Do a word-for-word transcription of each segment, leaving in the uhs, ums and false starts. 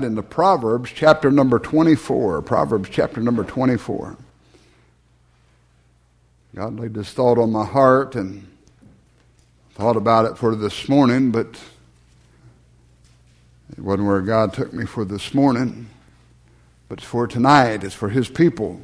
in the Proverbs chapter number twenty-four. Proverbs chapter number twenty-four. God laid this thought on my heart and thought about it for this morning, but it wasn't where God took me for this morning, but it's for tonight. It's for His people.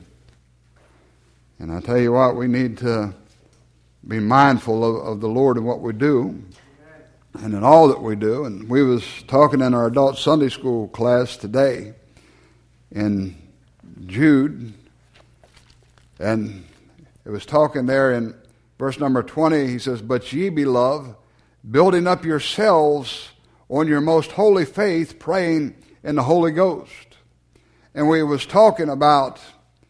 And I tell you what, we need to be mindful of, of the Lord and what we do and in all that we do. And we was talking in our adult Sunday school class today in Jude, and it was talking there in verse number twenty. He says, "But ye, beloved, building up yourselves on your most holy faith, praying in the Holy Ghost." And we was talking about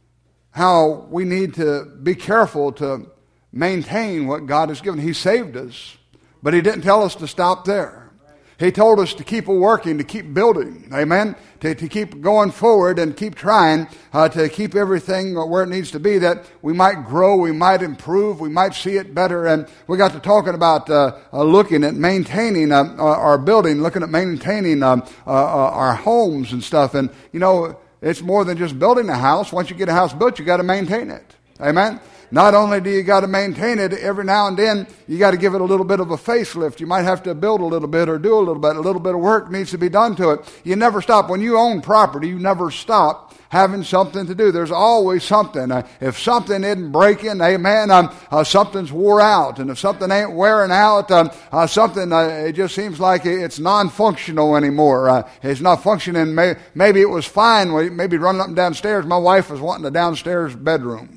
how we need to be careful to maintain what God has given. He saved us, but He didn't tell us to stop there. He told us to keep working, to keep building, amen, to, to keep going forward and keep trying uh, to keep everything where it needs to be, that we might grow, we might improve, we might see it better. And we got to talking about uh, uh, looking at maintaining uh, our building, looking at maintaining uh, uh, our homes and stuff. And, you know, it's more than just building a house. Once you get a house built, you got to maintain it, amen. Not only do you got to maintain it, every now and then you got to give it a little bit of a facelift. You might have to build a little bit or do a little bit. A little bit of work needs to be done to it. You never stop. When you own property, you never stop having something to do. There's always something. Uh, if something isn't breaking, amen, um, uh, something's wore out. And if something ain't wearing out, um, uh, something, uh, it just seems like it's non-functional anymore. Uh, it's not functioning. May- maybe it was fine. Maybe running up and downstairs. My wife was wanting a downstairs bedroom.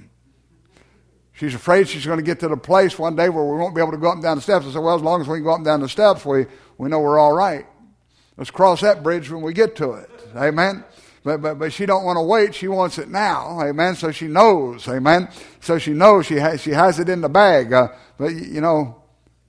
She's afraid she's going to get to the place one day where we won't be able to go up and down the steps. I said, well, as long as we can go up and down the steps, we, we know we're all right. Let's cross that bridge when we get to it. Amen? But, but, but she don't want to wait. She wants it now. Amen? So she knows. Amen? So she knows she has, she has it in the bag. Uh, but, you know,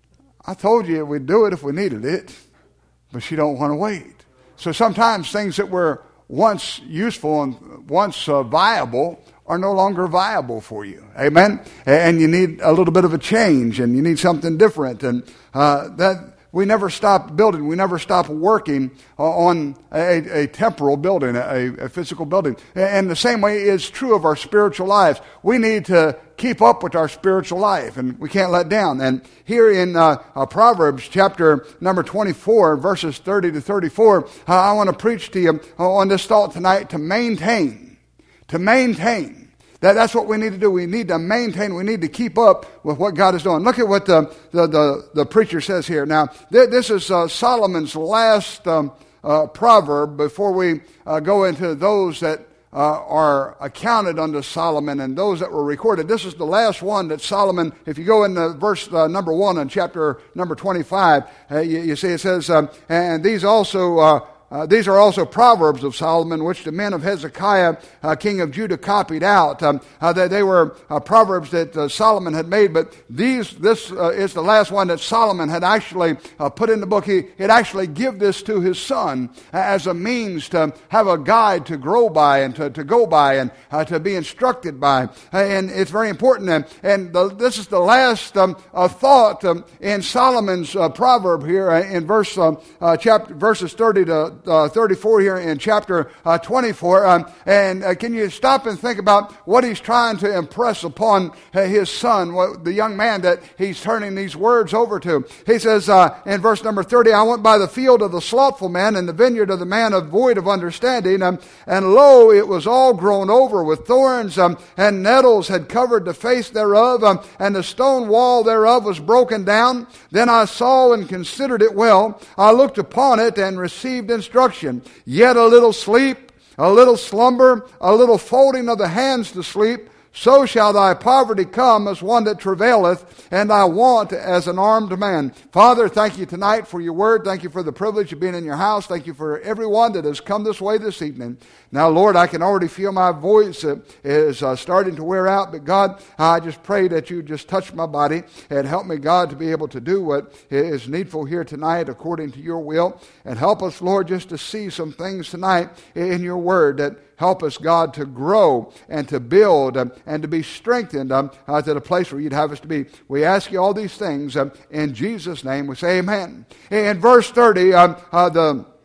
I told you we'd do it if we needed it. But she don't want to wait. So sometimes things that were once useful and once uh, viable are no longer viable for you. Amen? And you need a little bit of a change, and you need something different. And uh, that we never stop building. We never stop working on a, a temporal building, a, a physical building. And the same way is true of our spiritual lives. We need to keep up with our spiritual life, and we can't let down. And here in uh, uh, Proverbs chapter number twenty-four, verses thirty to thirty-four, uh, I want to preach to you on this thought tonight: to maintain. To maintain. That, that's what we need to do. We need to maintain. We need to keep up with what God is doing. Look at what the, the, the, the preacher says here. Now, th- this is uh, Solomon's last um, uh, proverb before we uh, go into those that uh, are accounted unto Solomon and those that were recorded. This is the last one that Solomon, if you go in the verse uh, number one in chapter number twenty-five, uh, you, you see it says, um, and these also... Uh, Uh, these are also Proverbs of Solomon, which the men of Hezekiah, uh, king of Judah, copied out. Um, uh, they, they were uh, Proverbs that uh, Solomon had made, but these this uh, is the last one that Solomon had actually uh, put in the book. He had actually give this to his son as a means to have a guide to grow by and to, to go by and uh, to be instructed by. And it's very important. And, and the, this is the last um, uh, thought um, in Solomon's uh, proverb here uh, in verse uh, uh, chapter verses thirty to Uh, thirty-four here in chapter uh, twenty-four. Um, and uh, can you stop and think about what he's trying to impress upon uh, his son, what, the young man that he's turning these words over to? He says uh, in verse number thirty, I went by the field of the slothful man and the vineyard of the man of void of understanding. Um, and lo, it was all grown over with thorns, um, and nettles had covered the face thereof, um, and the stone wall thereof was broken down. Then I saw and considered it well. I looked upon it and received instruction. Instruction. Yet a little sleep, a little slumber, a little folding of the hands to sleep, so shall thy poverty come as one that travaileth, and thy want as an armed man. Father, thank you tonight for your word. Thank you for the privilege of being in your house. Thank you for everyone that has come this way this evening. Now, Lord, I can already feel my voice uh, is uh, starting to wear out, but God, I just pray that you just touch my body and help me, God, to be able to do what is needful here tonight according to your will. And help us, Lord, just to see some things tonight in your word that help us, God, to grow and to build um, and to be strengthened um, uh, to the place where you'd have us to be. We ask you all these things um, in Jesus' name. We say amen. In verse thirty, um, uh, the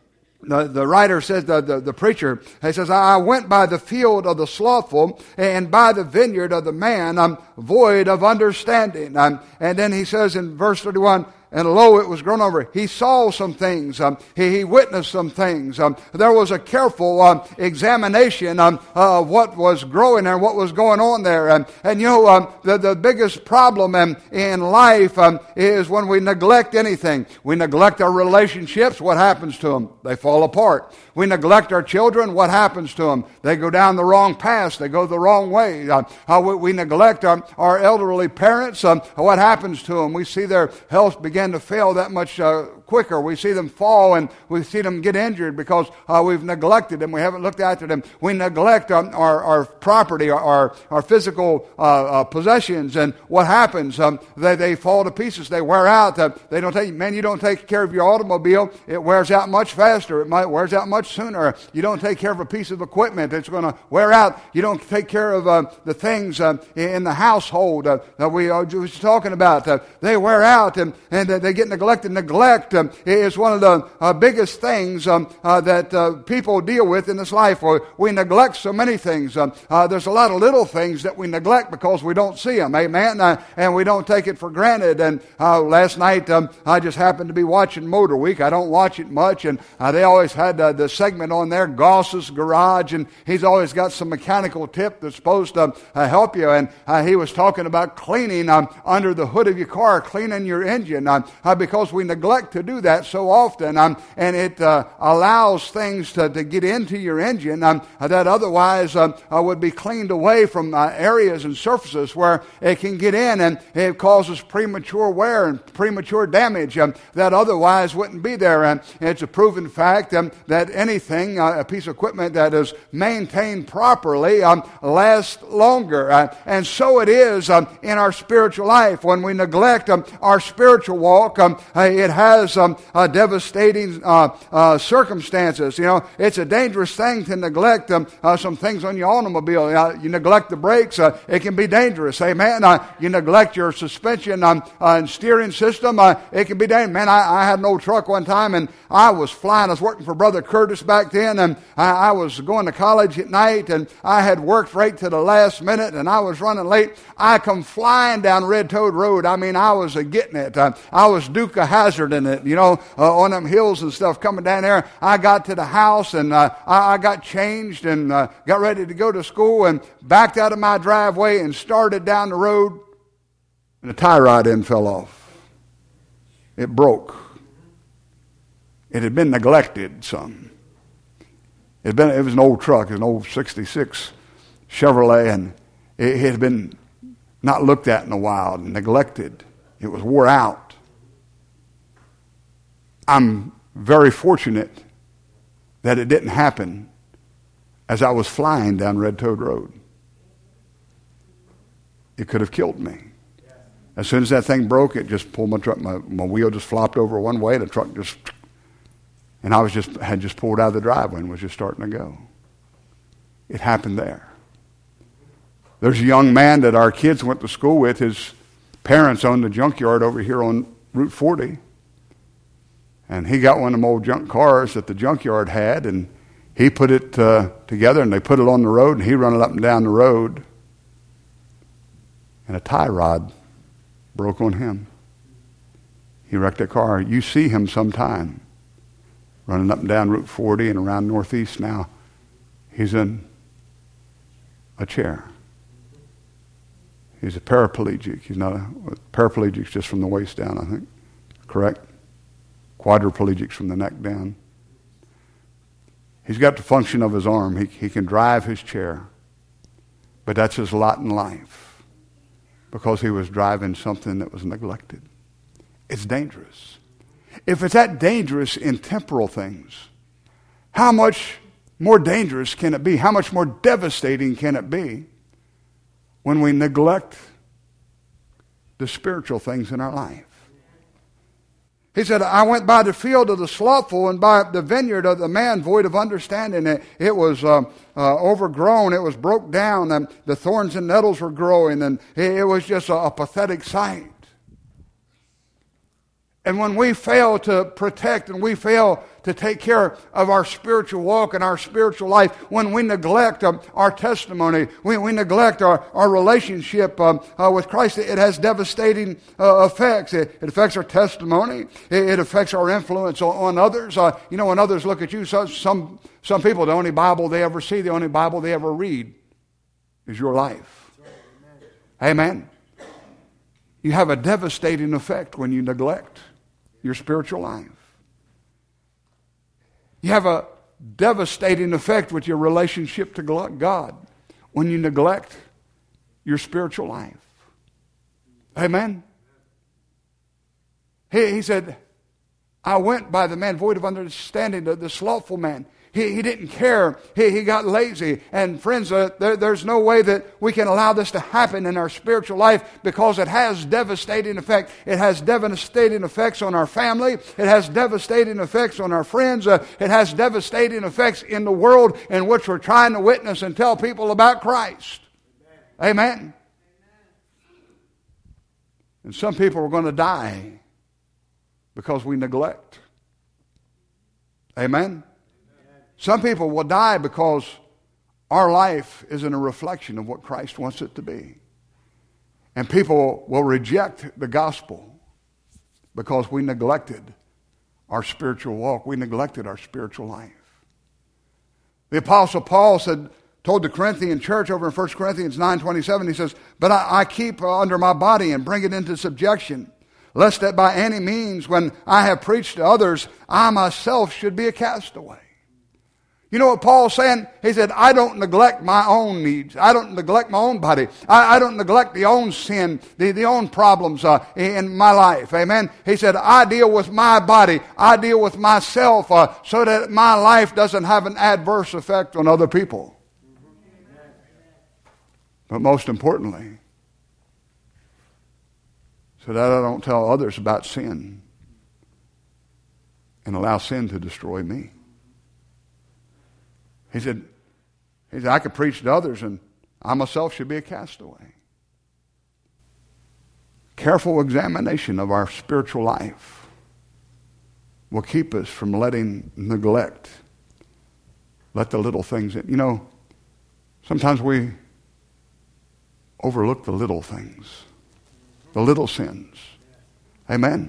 The, the writer says, the, the, the preacher, he says, I went by the field of the slothful and by the vineyard of the man um, void of understanding. Um, and then he says in verse thirty-one, and lo, it was grown over. He saw some things. Um, he, he witnessed some things. Um, there was a careful um, examination um, uh, of what was growing and what was going on there. And, and you know, um, the, the biggest problem um, in life um, is when we neglect anything. We neglect our relationships. What happens to them? They fall apart. We neglect our children. What happens to them? They go down the wrong path. They go the wrong way. Uh, uh, we, we neglect our, our elderly parents. Um, what happens to them? We see their health begin to fail that much uh, quicker. We see them fall and we see them get injured because uh, we've neglected them. We haven't looked after them. We neglect um, our, our property, our, our physical uh, uh, possessions, and what happens? Um, they, they fall to pieces. They wear out. Uh, they don't take, man, you don't take care of your automobile. It wears out much faster. It might wears out much sooner. You don't take care of a piece of equipment. It's going to wear out. You don't take care of uh, the things uh, in the household uh, that we uh, were talking about. Uh, they wear out and, and uh, they get neglected. Neglect um, is one of the uh, biggest things um, uh, that uh, people deal with in this life. We neglect so many things. Um, uh, there's a lot of little things that we neglect because we don't see them. Amen? Uh, and we don't take it for granted. And uh, last night um, I just happened to be watching Motor Week. I don't watch it much. And uh, they always had uh, the segment on there, Goss's Garage. And he's always got some mechanical tip that's supposed to uh, help you. And uh, he was talking about cleaning um, under the hood of your car, cleaning your engine. Um, uh, because we neglect to do that so often. Um, and it uh, allows things to, to get into your engine um, that otherwise um, uh, would be cleaned away from uh, areas and surfaces where it can get in, and it causes premature wear and premature damage um, that otherwise wouldn't be there. And it's a proven fact um, that anything, uh, a piece of equipment that is maintained properly um, lasts longer. Uh, and so it is um, in our spiritual life. When we neglect um, our spiritual walk, um, uh, it has um, uh, devastating uh, uh, circumstances. You know, it's a dangerous thing to neglect um, uh, some things on your automobile. Uh, you neglect the brakes, uh, it can be dangerous. Amen. Uh, you neglect your suspension um, uh, and steering system, uh, it can be dangerous. Man, I, I had an old truck one time, and I was flying. I was working for Brother Curtis back then, and I, I was going to college at night, and I had worked right to the last minute, and I was running late. I come flying down Red Toad Road. I mean, I was uh, getting it. Uh, I was Duke of Hazard in it, you know, uh, on them hills and stuff coming down there. I got to the house, and uh, I, I got changed and uh, got ready to go to school, and backed out of my driveway and started down the road, and the tie rod end fell off. It broke. It had been neglected some. It had been, it was an old truck, it was an old sixty-six Chevrolet, and it had been not looked at in a while and neglected. It was wore out. I'm very fortunate that it didn't happen as I was flying down Red Toad Road. It could have killed me. As soon as that thing broke, it just pulled my truck. My, my wheel just flopped over one way. The truck just, and I was just had just pulled out of the driveway and was just starting to go. It happened there. There's a young man that our kids went to school with. His parents owned the junkyard over here on Route forty. And he got one of them old junk cars that the junkyard had, and he put it uh, together, and they put it on the road, and he run it up and down the road. And a tie rod broke on him. He wrecked that car. You see him sometime running up and down Route forty and around Northeast now. He's in a chair. He's a paraplegic. He's not a paraplegic just from the waist down, I think. Correct? Quadriplegics from the neck down. He's got the function of his arm. He, he can drive his chair. But that's his lot in life, because he was driving something that was neglected. It's dangerous. If it's that dangerous in temporal things, how much more dangerous can it be? How much more devastating can it be when we neglect the spiritual things in our life? He said, I went by the field of the slothful and by the vineyard of the man void of understanding. It, it was uh, uh, overgrown. It was broke down. And the thorns and nettles were growing. And it, it was just a, a pathetic sight. And when we fail to protect and we fail to take care of our spiritual walk and our spiritual life, when we neglect um, our testimony, when we neglect our, our relationship um, uh, with Christ, it has devastating uh, effects. It, it affects our testimony. It, it affects our influence on, on others. Uh, you know, when others look at you, so, some, some people, the only Bible they ever see, the only Bible they ever read is your life. Amen. You have a devastating effect when you neglect your spiritual life. You have a devastating effect with your relationship to God when you neglect your spiritual life. Amen. He, he said, I went by the man void of understanding, the, the slothful man. He, he didn't care. He, he got lazy. And friends, uh, there, there's no way that we can allow this to happen in our spiritual life, because it has devastating effect. It has devastating effects on our family. It has devastating effects on our friends. Uh, it has devastating effects in the world in which we're trying to witness and tell people about Christ. Amen. Amen. And some people are going to die because we neglect. Amen. Some people will die because our life isn't a reflection of what Christ wants it to be. And people will reject the gospel because we neglected our spiritual walk. We neglected our spiritual life. The Apostle Paul said, told the Corinthian church over in First Corinthians nine twenty-seven, he says, but I, I keep under my body and bring it into subjection, lest that by any means, when I have preached to others, I myself should be a castaway. You know what Paul's saying? He said, I don't neglect my own needs. I don't neglect my own body. I, I don't neglect the own sin, the, the own problems uh, in my life. Amen? He said, I deal with my body. I deal with myself uh, so that my life doesn't have an adverse effect on other people. But most importantly, so that I don't tell others about sin and allow sin to destroy me. He said, he said, I could preach to others and I myself should be a castaway. Careful examination of our spiritual life will keep us from letting neglect, let the little things in. You know, sometimes we overlook the little things, the little sins. Amen.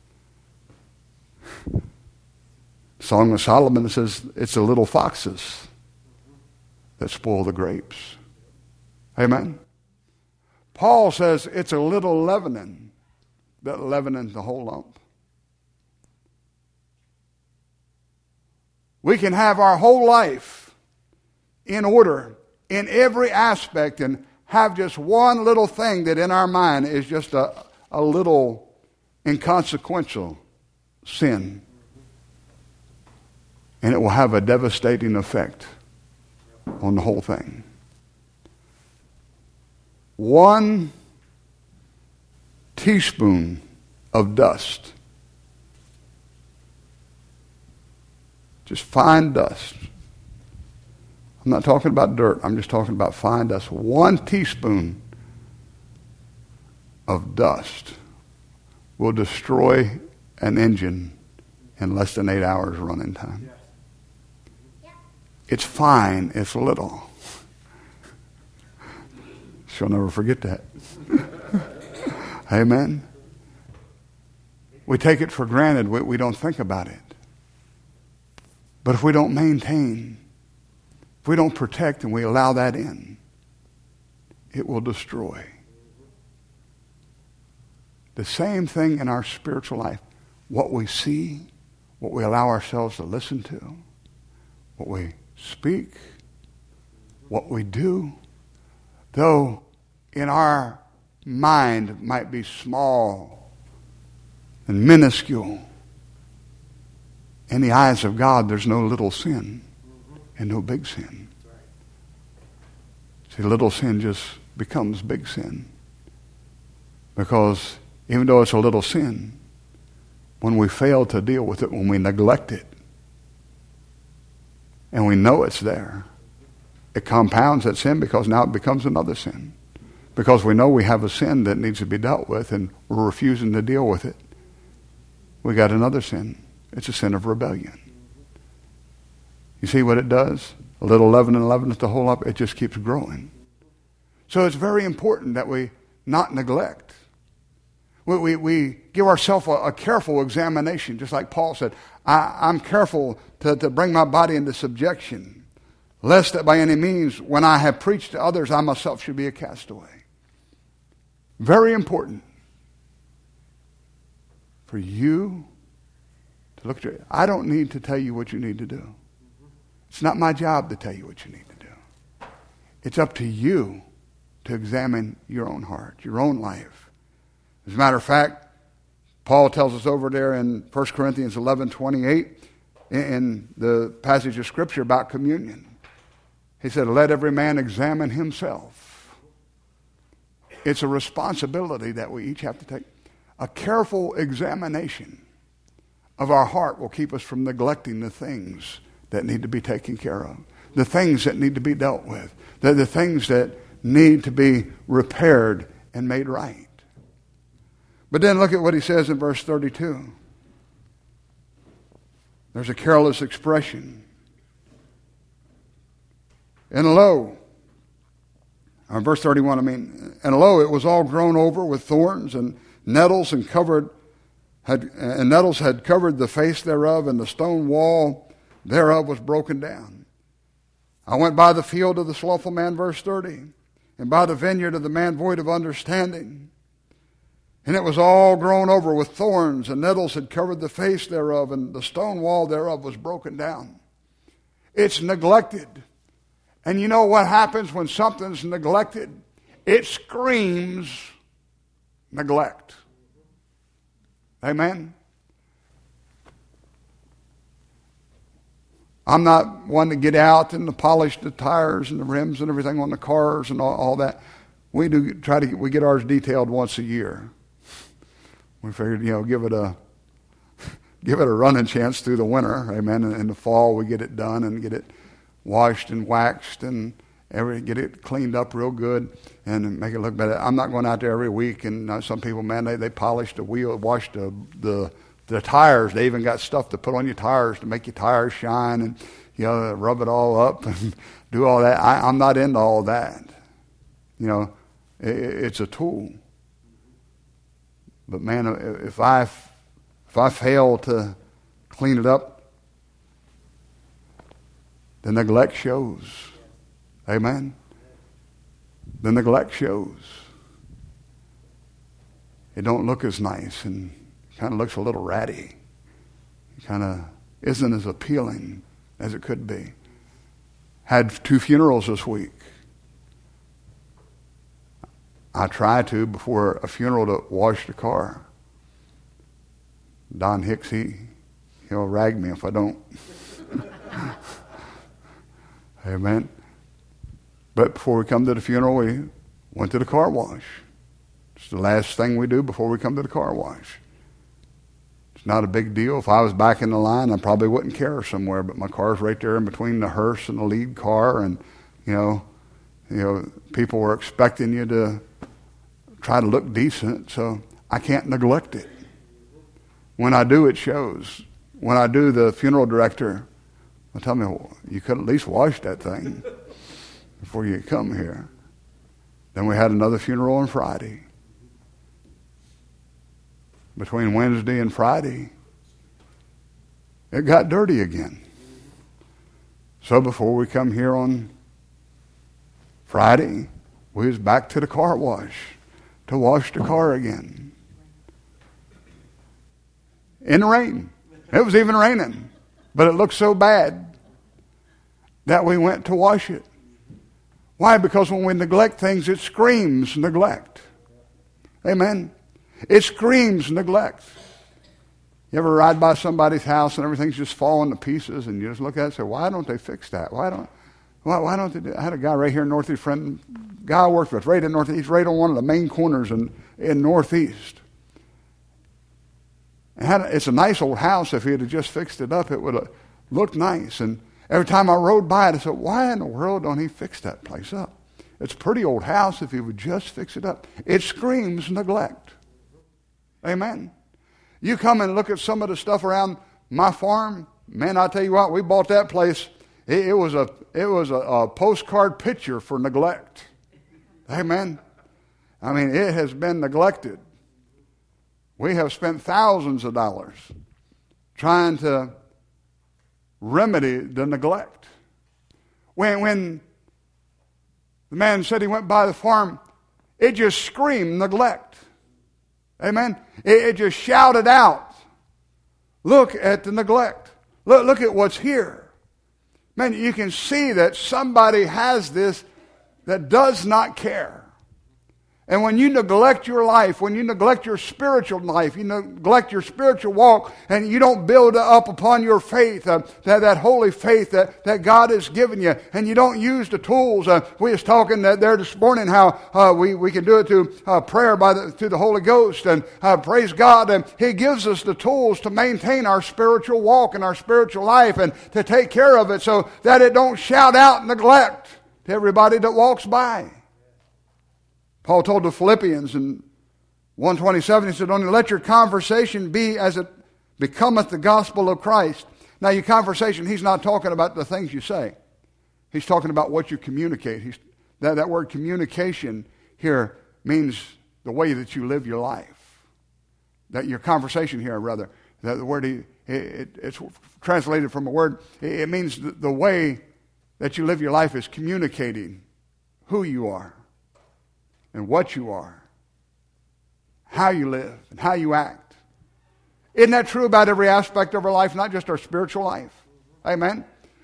Song of Solomon says it's the little foxes that spoil the grapes. Amen. Paul says it's a little leavening that leaveneth the whole lump. We can have our whole life in order in every aspect and have just one little thing that in our mind is just a, a little inconsequential sin. And it will have a devastating effect on the whole thing. One teaspoon of dust, just fine dust. I'm not talking about dirt. I'm just talking about fine dust. One teaspoon of dust will destroy an engine in less than eight hours running time. It's fine, it's little. She'll never forget that. Amen. We take it for granted. We, we don't think about it. But if we don't maintain, if we don't protect and we allow that in, it will destroy. The same thing in our spiritual life. What we see, what we allow ourselves to listen to, what we speak, what we do, though in our mind might be small and minuscule, in the eyes of God there's no little sin and no big sin. See, little sin just becomes big sin, because even though it's a little sin, when we fail to deal with it, when we neglect it, and we know it's there, it compounds that sin, because now it becomes another sin. Because we know we have a sin that needs to be dealt with and we're refusing to deal with it. We got another sin. It's a sin of rebellion. You see what it does? A little leaven and leaven the whole up. It just keeps growing. So it's very important that we not neglect. We, we, we give ourselves a, a careful examination, just like Paul said. I, I'm careful to, to bring my body into subjection, lest that by any means, when I have preached to others, I myself should be a castaway. Very important for you to look at your... I don't need to tell you what you need to do. It's not my job to tell you what you need to do. It's up to you to examine your own heart, your own life. As a matter of fact, Paul tells us over there in First Corinthians eleven twenty-eight, in the passage of Scripture about communion. He said, let every man examine himself. It's a responsibility that we each have to take. A careful examination of our heart will keep us from neglecting the things that need to be taken care of, the things that need to be dealt with, the, the things that need to be repaired and made right. But then look at what he says in verse thirty-two. There's a careless expression. And lo, or verse thirty-one, I mean, and lo, it was all grown over with thorns and nettles and covered, had, and nettles had covered the face thereof, and the stone wall thereof was broken down. I went by the field of the slothful man, verse thirty, and by the vineyard of the man void of understanding. And it was all grown over with thorns, and nettles had covered the face thereof, and the stone wall thereof was broken down. It's neglected. And you know what happens when something's neglected? It screams neglect. Amen? I'm not one to get out and to polish the tires and the rims and everything on the cars and all, all that. We do try to we get ours detailed once a year. We figured, you know, give it a give it a running chance through the winter, amen. And in the fall, we get it done and get it washed and waxed and every get it cleaned up real good and make it look better. I'm not going out there every week. And uh, some people, man, they they polish the wheel, wash the the the tires. They even got stuff to put on your tires to make your tires shine and you know rub it all up and do all that. I, I'm not into all that. You know, it, it's a tool. But man, if I if I fail to clean it up, the neglect shows. Amen. The neglect shows. It don't look as nice and kind of looks a little ratty. It kind of isn't as appealing as it could be. Had two funerals this week. I try to, before a funeral, to wash the car. Don Hicks, he, he'll rag me if I don't. Amen. But before we come to the funeral, we went to the car wash. It's the last thing we do before we come to the car wash. It's not a big deal. If I was back in the line, I probably wouldn't care somewhere, but my car's right there in between the hearse and the lead car, and, you know, you know, people were expecting you to try to look decent, so I can't neglect it. When I do, it shows. When I do, the funeral director will tell me, well, you could at least wash that thing before you come here. Then we had another funeral on Friday. Between Wednesday and Friday, it got dirty again. So before we come here on Friday, we was back to the car wash to wash the car again. In the rain. It was even raining. But it looked so bad that we went to wash it. Why? Because when we neglect things, it screams neglect. Amen. It screams neglect. You ever ride by somebody's house and everything's just falling to pieces and you just look at it and say, why don't they fix that? Why don't why, why don't they do that? I had a guy right here in Northeast, friend, guy I worked with, right in Northeast, right on one of the main corners in, in Northeast. And had a, it's a nice old house. If he had just fixed it up, it would have looked nice. And every time I rode by it, I said, why in the world don't he fix that place up? It's a pretty old house if he would just fix it up. It screams neglect. Amen. You come and look at some of the stuff around my farm. Man, I tell you what, we bought that place It, it was a it was a, a postcard picture for neglect. Amen. I mean, it has been neglected. We have spent thousands of dollars trying to remedy the neglect. When when the man said he went by the farm, it just screamed neglect. Amen. It, it just shouted out, look at the neglect. Look, look at what's here. Man, you can see that somebody has this that does not care. And when you neglect your life, when you neglect your spiritual life, you neglect your spiritual walk, and you don't build up upon your faith, uh, that, that holy faith that, that God has given you, and you don't use the tools. Uh, we was talking that there this morning how uh, we, we can do it through uh, prayer by the, through the Holy Ghost, and uh, praise God. And He gives us the tools to maintain our spiritual walk and our spiritual life and to take care of it so that it don't shout out neglect to everybody that walks by. Paul told the Philippians in one twenty-seven, he said, only let your conversation be as it becometh the gospel of Christ. Now, your conversation, he's not talking about the things you say. He's talking about what you communicate. He's, that, that word communication here means the way that you live your life. That your conversation here, rather, that the word, it, it, it's translated from a word, it, it means the, the way that you live your life is communicating who you are. And what you are, how you live, and how you act. Isn't that true about every aspect of our life, not just our spiritual life? Amen?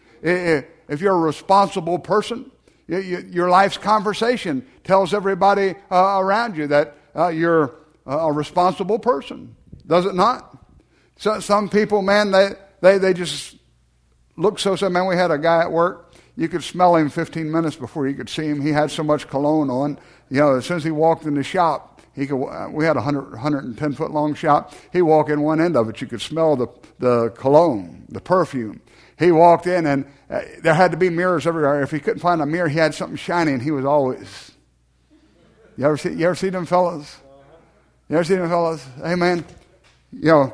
If you're a responsible person, your life's conversation tells everybody uh, around you that uh, you're a responsible person. Does it not? So, some people, man, they, they, they just look so sad. Man, we had a guy at work. You could smell him fifteen minutes before you could see him. He had so much cologne on. You know, as soon as he walked in the shop, he could. Uh, we had a one hundred ten foot long shop. He walked in one end of it. You could smell the, the cologne, the perfume. He walked in, and uh, there had to be mirrors everywhere. If he couldn't find a mirror, he had something shining. He was always. You ever see? You ever see them fellas? You ever see them fellas? Amen. You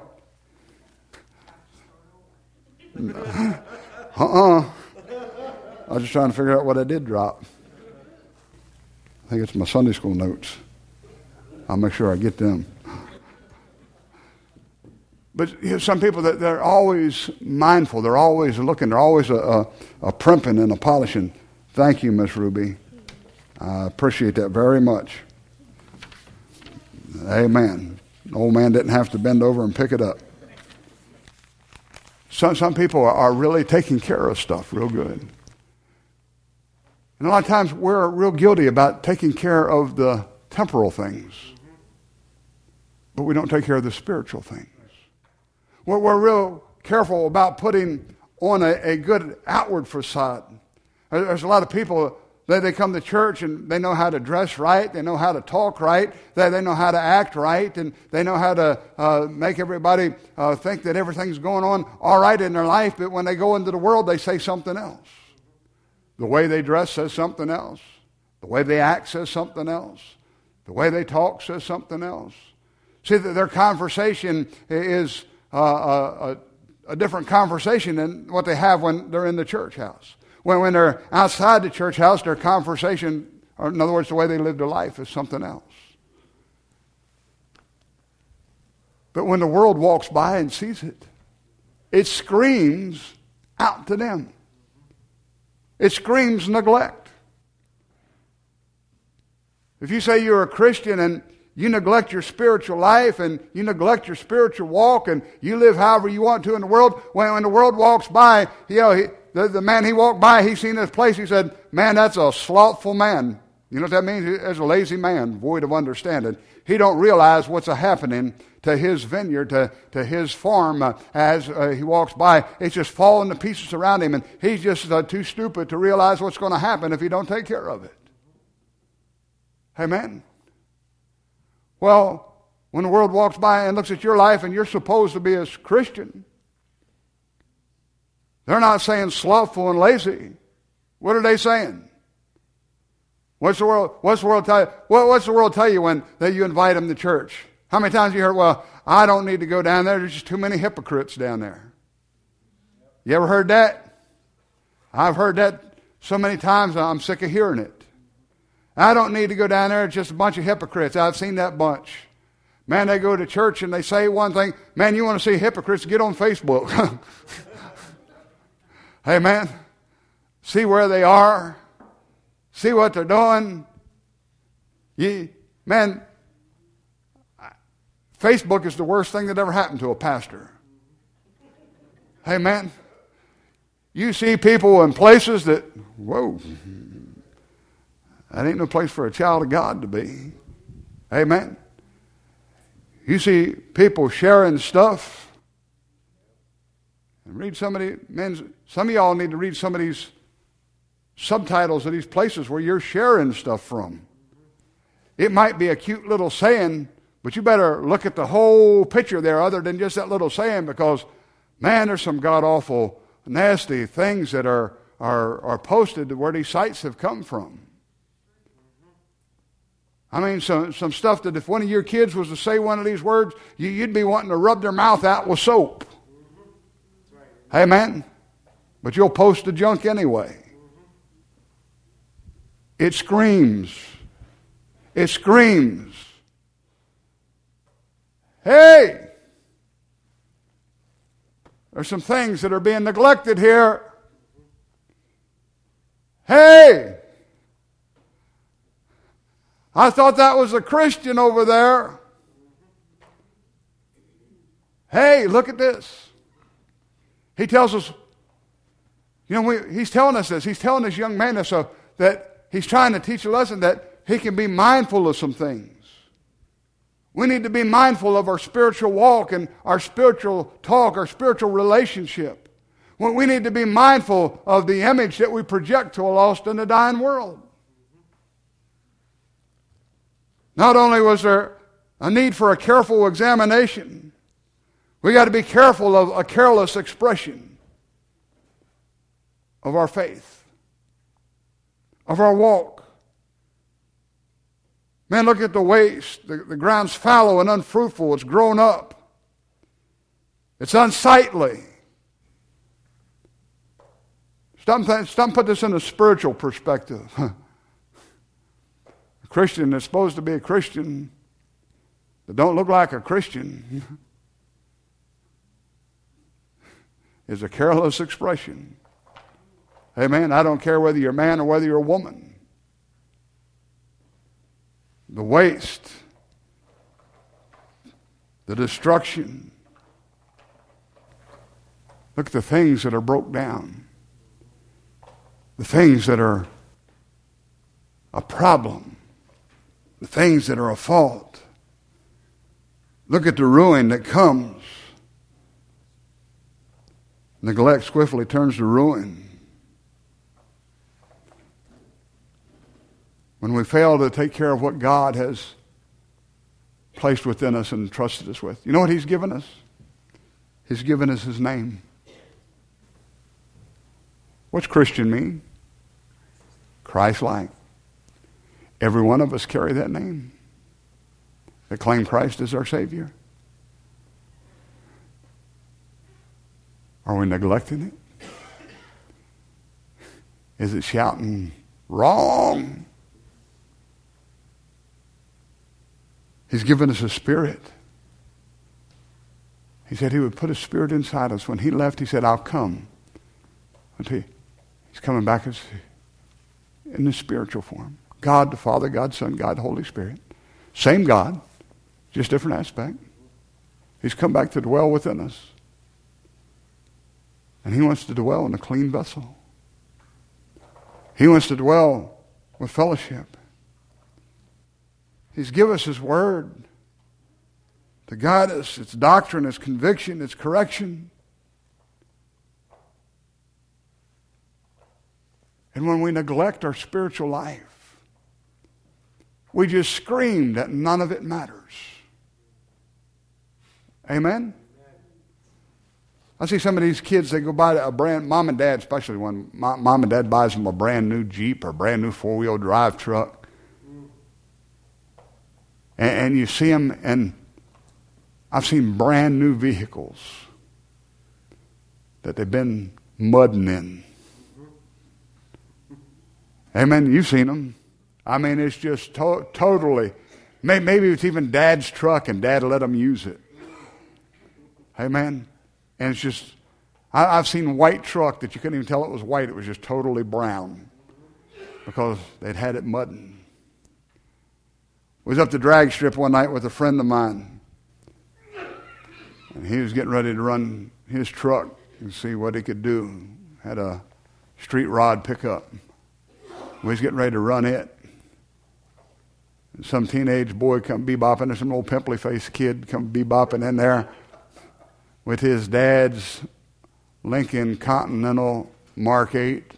know. Uh-uh. I was just trying to figure out what I did drop. I think it's my Sunday school notes. I'll make sure I get them. But you know, some people, that they're always mindful. They're always looking. They're always a, a, a primping and a polishing. Thank you, Miss Ruby. I appreciate that very much. Amen. The old man didn't have to bend over and pick it up. Some, some people are really taking care of stuff real good. And a lot of times we're real guilty about taking care of the temporal things. But we don't take care of the spiritual things. We're, we're real careful about putting on a, a good outward facade. There's a lot of people that they come to church and they know how to dress right, they know how to talk right, they, they know how to act right, and they know how to uh, make everybody uh, think that everything's going on all right in their life, but when they go into the world, they say something else. The way they dress says something else. The way they act says something else. The way they talk says something else. See, that their conversation is uh, a, a different conversation than what they have when they're in the church house. When, when they're outside the church house, their conversation, or in other words, the way they live their life is something else. But when the world walks by and sees it, it screams out to them. It screams neglect. If you say you're a Christian and you neglect your spiritual life and you neglect your spiritual walk and you live however you want to in the world, when, when the world walks by, you know, he, the, the man he walked by, he seen this place, he said, man, that's a slothful man. You know what that means? He's a lazy man, void of understanding. He don't realize what's happening to his vineyard, to, to his farm uh, as uh, he walks by. It's just falling to pieces around him, and he's just uh, too stupid to realize what's going to happen if he don't take care of it. Amen? Well, when the world walks by and looks at your life and you're supposed to be a Christian, they're not saying slothful and lazy. What are they saying? What's the world? What's the world tell you? What, what's the world tell you when that you invite them to church? How many times you heard, "Well, I don't need to go down there. There's just too many hypocrites down there." You ever heard that? I've heard that so many times I'm sick of hearing it. I don't need to go down there. It's just a bunch of hypocrites. I've seen that bunch. Man, they go to church and they say one thing. Man, you want to see hypocrites? Get on Facebook. Hey, man, see where they are. See what they're doing. You, man, Facebook is the worst thing that ever happened to a pastor. Hey, man, you see people in places that, whoa, that ain't no place for a child of God to be. Amen. You see people sharing stuff. And read somebody, man, some of y'all need to read some of these subtitles of these places where you're sharing stuff from. It might be a cute little saying, but you better look at the whole picture there other than just that little saying, because, man, there's some god-awful, nasty things that are, are, are posted where these sites have come from. I mean, some, some stuff that if one of your kids was to say one of these words, you, you'd be wanting to rub their mouth out with soap. Mm-hmm. Amen? But you'll post the junk anyway. Mm-hmm. It screams. It screams. Hey! There's some things that are being neglected here. Hey! I thought that was a Christian over there. Hey, look at this. He tells us, you know, we, he's telling us this. He's telling this young man this, so that he's trying to teach a lesson that he can be mindful of some things. We need to be mindful of our spiritual walk and our spiritual talk, our spiritual relationship. We need to be mindful of the image that we project to a lost and a dying world. Not only was there a need for a careful examination, we got to be careful of a careless expression of our faith, of our walk. Man, look at the waste. The, the ground's fallow and unfruitful. It's grown up. It's unsightly. Stop, stop put this in a spiritual perspective. A Christian that's supposed to be a Christian that don't look like a Christian is a careless expression. Amen. I don't care whether you're a man or whether you're a woman. The waste, the destruction. Look at the things that are broke down. The things that are a problem. The things that are a fault. Look at the ruin that comes. Neglect swiftly turns to ruin. When we fail to take care of what God has placed within us and trusted us with. You know what He's given us? He's given us His name. What's Christian mean? Christ-like. Every one of us carry that name. That claim Christ as our Savior. Are we neglecting it? Is it shouting, wrong? He's given us a spirit. He said He would put a spirit inside us. When He left, He said, I'll come. He's coming back as in the spiritual form. God the Father, God the Son, God the Holy Spirit. Same God, just different aspect. He's come back to dwell within us. And He wants to dwell in a clean vessel. He wants to dwell with fellowship. He's given us His Word to guide us. It's doctrine, it's conviction, it's correction. And when we neglect our spiritual life, we just scream that none of it matters. Amen? I see some of these kids, they go buy a brand, mom and dad, especially when mom and dad buys them a brand new Jeep or a brand new four-wheel drive truck. And, and you see them, and I've seen brand new vehicles that they've been mudding in. Amen. You've seen them. I mean, it's just to- totally. May- maybe it's even Dad's truck and Dad let them use it. Amen. And it's just, I- I've seen white truck that you couldn't even tell it was white. It was just totally brown because they'd had it mudding. I was up the drag strip one night with a friend of mine. And he was getting ready to run his truck and see what he could do. Had a street rod pickup. We was getting ready to run it. And some teenage boy come bebopping, some old pimply-faced kid come bebopping in there with his dad's Lincoln Continental Mark eight.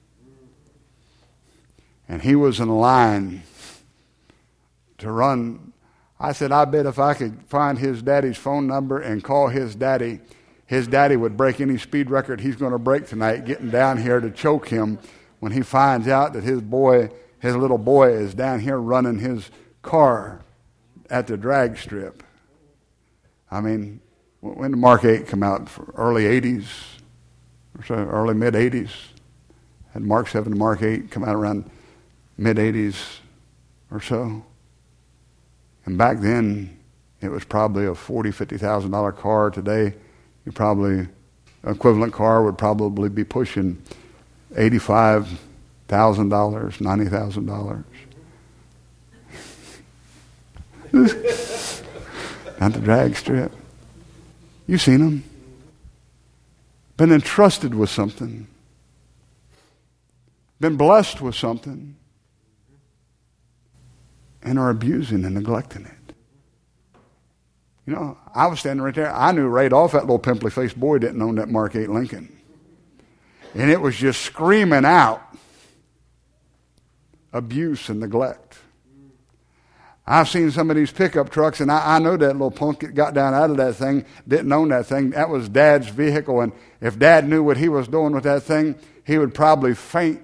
And he was in line to run. I said, I bet if I could find his daddy's phone number and call his daddy, his daddy would break any speed record he's going to break tonight, getting down here to choke him when he finds out that his boy, his little boy, is down here running his car at the drag strip. I mean, when did Mark eight come out? Early eighties, or so, early mid-eighties. Had Mark seven and Mark eight come out around mid-eighties or so. And back then, it was probably a forty thousand dollars, fifty thousand dollars car. Today, you probably, equivalent car would probably be pushing eighty-five thousand dollars, ninety thousand dollars. Not the drag strip. You've seen them. Been entrusted with something. Been blessed with something. And are abusing and neglecting it. You know, I was standing right there. I knew right off that little pimply-faced boy didn't own that Mark eight Lincoln. And it was just screaming out abuse and neglect. I've seen some of these pickup trucks, and I, I know that little punk that got down out of that thing didn't own that thing. That was Dad's vehicle, and if Dad knew what he was doing with that thing, he would probably faint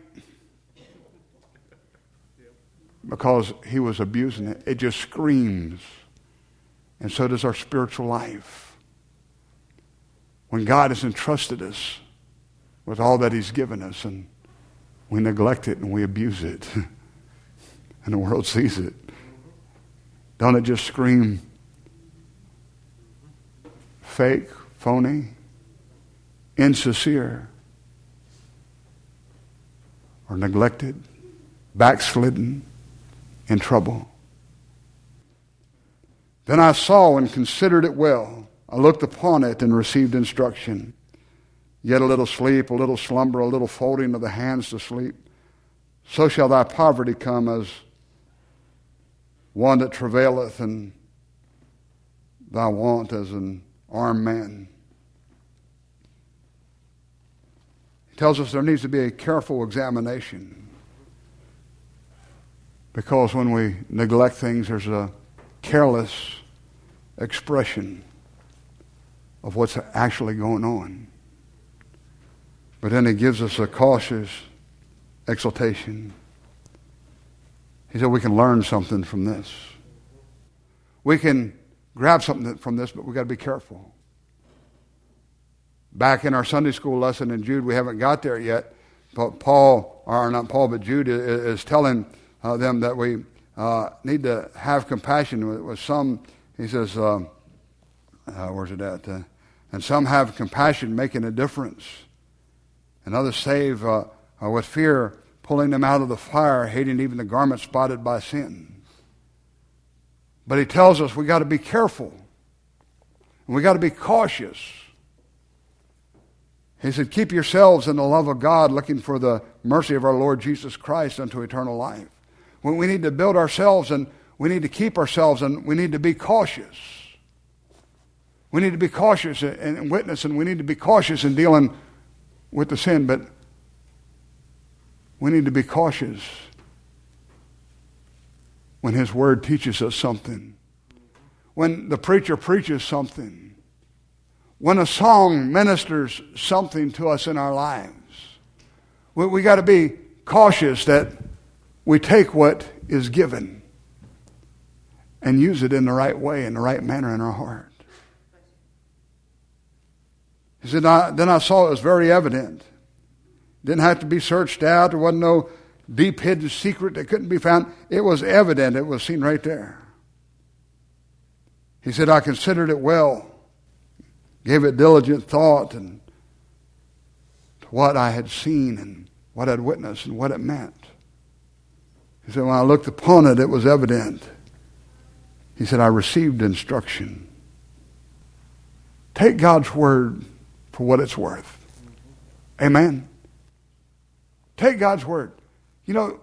because he was abusing it. It just screams. And so does our spiritual life. When God has entrusted us with all that he's given us, and we neglect it and we abuse it, and the world sees it, don't it just scream fake, phony, insincere, or neglected, backslidden, in trouble? Then I saw and considered it well. I looked upon it and received instruction. Yet a little sleep, a little slumber, a little folding of the hands to sleep. So shall thy poverty come as one that travaileth, and thy want as an armed man. He tells us there needs to be a careful examination. Because when we neglect things, there's a careless expression of what's actually going on. But then he gives us a cautious exhortation. He said we can learn something from this. We can grab something from this, but we've got to be careful. Back in our Sunday school lesson in Jude, we haven't got there yet, but Paul, or not Paul, but Jude is telling uh, them that we uh, need to have compassion with, with some. He says, uh, uh, where's it at? Uh, and some have compassion, making a difference. And others save uh, uh, with fear, pulling them out of the fire, hating even the garment spotted by sin. But he tells us we got to be careful. And we got to be cautious. He said, keep yourselves in the love of God, looking for the mercy of our Lord Jesus Christ unto eternal life. When we need to build ourselves, and we need to keep ourselves, and we need to be cautious. We need to be cautious in witness, and we need to be cautious in dealing with the sin, but we need to be cautious when his word teaches us something. When the preacher preaches something. When a song ministers something to us in our lives. We, we got to be cautious that we take what is given and use it in the right way, in the right manner in our heart. He said, I, then I saw it was very evident. Didn't have to be searched out. There wasn't no deep hidden secret that couldn't be found. It was evident. It was seen right there. He said, I considered it well, gave it diligent thought and to what I had seen and what I'd witnessed and what it meant. He said, when I looked upon it, it was evident. He said, I received instruction. Take God's word for what it's worth. Amen. Take God's word. You know,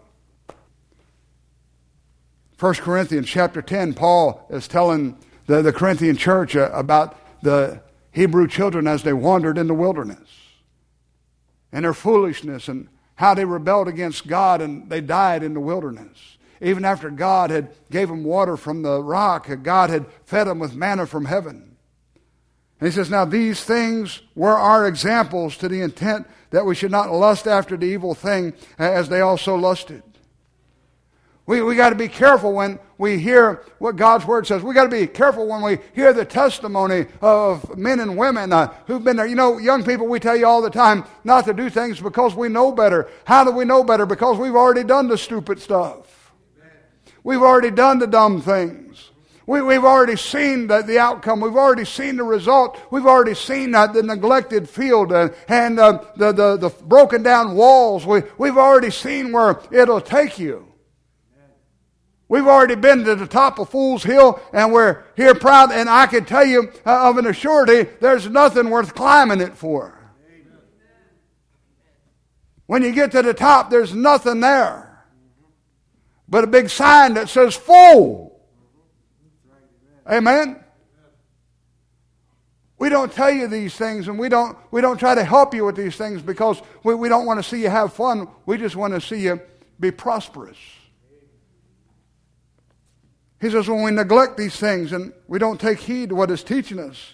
First Corinthians chapter ten, Paul is telling the, the Corinthian church uh, about the Hebrew children as they wandered in the wilderness and their foolishness and how they rebelled against God and they died in the wilderness. Even after God had gave them water from the rock, God had fed them with manna from heaven. And he says, now these things were our examples to the intent that we should not lust after the evil thing as they also lusted. We we got to be careful when we hear what God's Word says. We got to be careful when we hear the testimony of men and women uh, who've been there. You know, young people, we tell you all the time not to do things because we know better. How do we know better? Because we've already done the stupid stuff. We've already done the dumb things. We, we've already seen the, the outcome. We've already seen the result. We've already seen uh, the neglected field uh, and uh, the, the, the broken down walls. We, we've already seen where it'll take you. We've already been to the top of Fool's Hill, and we're here proud, and I can tell you uh, of an assurity, there's nothing worth climbing it for. Amen. When you get to the top, there's nothing there but a big sign that says Fool. Amen? We don't tell you these things, and we don't we don't try to help you with these things because we, we don't want to see you have fun. We just want to see you be prosperous. He says when we neglect these things and we don't take heed to what is teaching us,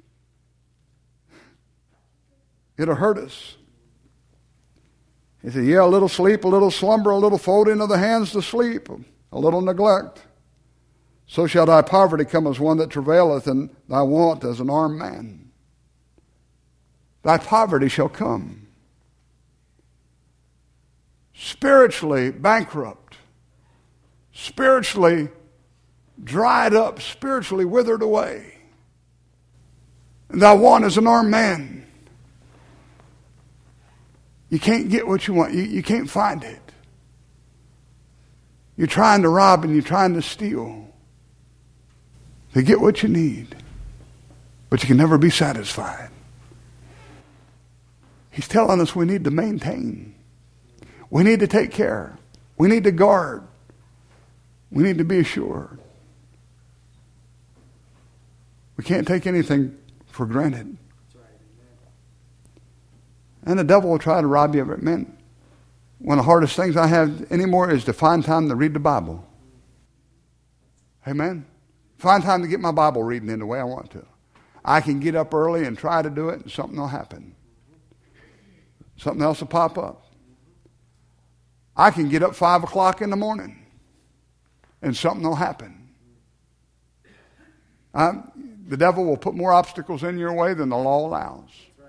it'll hurt us. He said, yeah, a little sleep, a little slumber, a little folding of the hands to sleep, a little neglect. So shall thy poverty come as one that travaileth, and thy want as an armed man. Thy poverty shall come. Spiritually bankrupt. Spiritually dried up, spiritually withered away. And thy want as an armed man. You can't get what you want. You, you can't find it. You're trying to rob and you're trying to steal to get what you need. But you can never be satisfied. He's telling us we need to maintain. We need to take care. We need to guard. We need to be assured. We can't take anything for granted. And the devil will try to rob you of it. Man, one of the hardest things I have anymore is to find time to read the Bible. Amen? Find time to get my Bible reading in the way I want to. I can get up early and try to do it, and something will happen. Something else will pop up. I can get up five o'clock in the morning, and something will happen. Um, the devil will put more obstacles in your way than the law allows.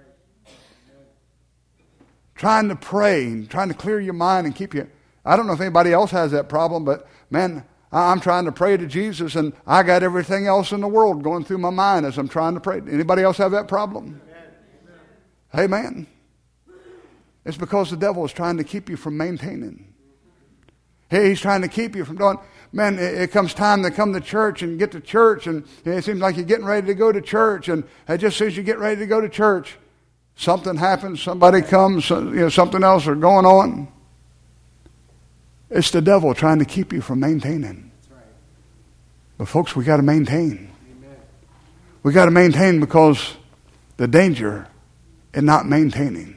Trying to pray and trying to clear your mind and keep you. I don't know if anybody else has that problem, but man, I'm trying to pray to Jesus and I got everything else in the world going through my mind as I'm trying to pray. Anybody else have that problem? Amen. Amen. It's because the devil is trying to keep you from maintaining. He's trying to keep you from doing. Man, it comes time to come to church and get to church, and it seems like you're getting ready to go to church, and just as soon as you get ready to go to church, something happens, somebody comes, you know, something else is going on. It's the devil trying to keep you from maintaining. But folks, we got to maintain. We got to maintain because the danger in not maintaining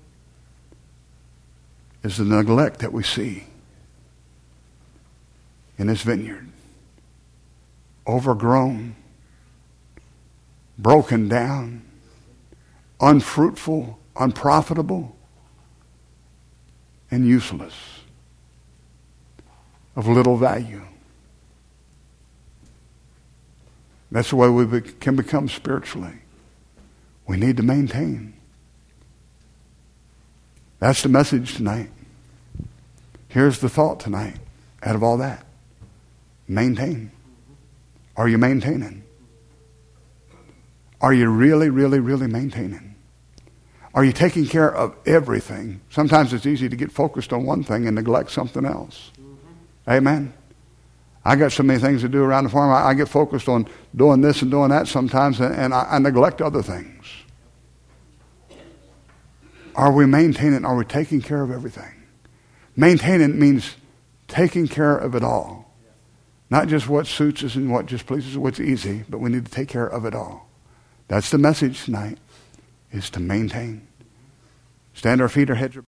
is the neglect that we see in this vineyard. Overgrown, broken down, unfruitful, unprofitable, and useless, of little value. That's the way we be, can become spiritually. We need to maintain. That's the message tonight. here's the thought tonight out of all that. Maintain. Are you maintaining? Are you really, really, really maintaining? Are you taking care of everything? Sometimes it's easy to get focused on one thing and neglect something else. Mm-hmm. Amen. I got so many things to do around the farm. I, I get focused on doing this and doing that sometimes, and, and I, I neglect other things. Are we maintaining? Are we taking care of everything? Maintaining means taking care of it all. Not just what suits us and what just pleases us, what's easy, but we need to take care of it all. That's the message tonight, is to maintain. Stand our feet, our heads are